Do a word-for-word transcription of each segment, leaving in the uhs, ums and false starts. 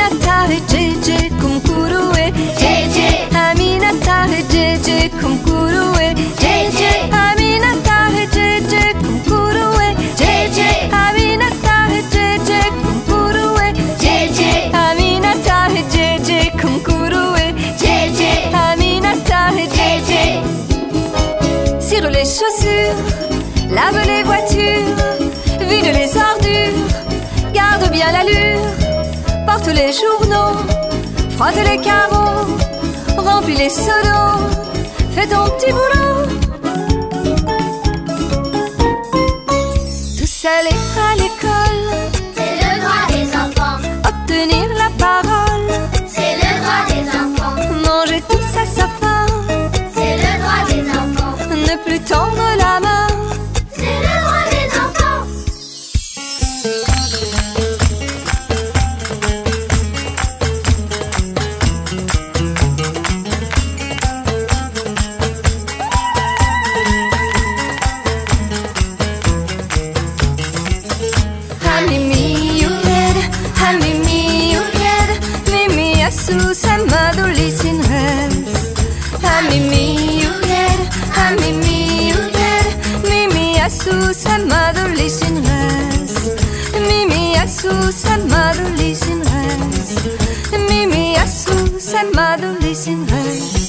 Aminata et J J Kumkurué, J J. Aminata et J J Kumkurué, J J. Aminata et J J Kumkurué, J J. Aminata et J J Kumkurué, J J. Aminata et J J Kumkurué, J J. Aminata et J J. Cire les chaussures, lave les voitures, vide les ordures, garde bien l'allure, porte les journaux, frotte les carreaux, remplis les seaux d'eau, fais ton petit boulot. Tout seul et à l'école, c'est le droit des enfants. Obtenir la parole, c'est le droit des enfants. Manger tous à sa faim, c'est le droit des enfants. Ne plus tendre la main, c'est le droit des enfants. Hamimi yured, hamimi yured, mimi asu samaduli sinres. Hamimi yured, hamimi yured, mimi asu samaduli sinres. Mimi asu samaduli sinres. Mimi asu samaduli sinres.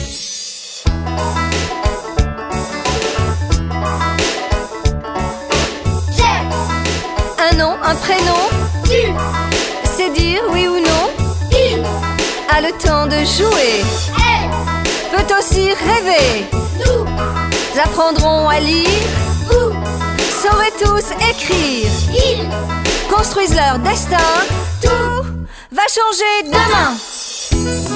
Un nom, un prénom, Tu, c'est dire oui ou non. il, A le temps de jouer, elle, peut aussi rêver. nous, Apprendront à lire, vous, sauraient tous écrire. ils. Construisent leur destin, tout va changer demain.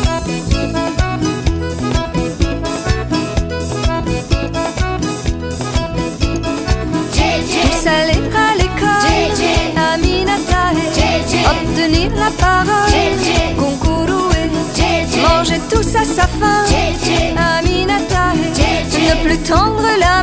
J J, Tous aller à l'école, J J. Aminata et J J. obtenir la parole, J J. Kunkurué, J J. manger tous à sa faim, J J. Aminata et J J. ne plus tendre la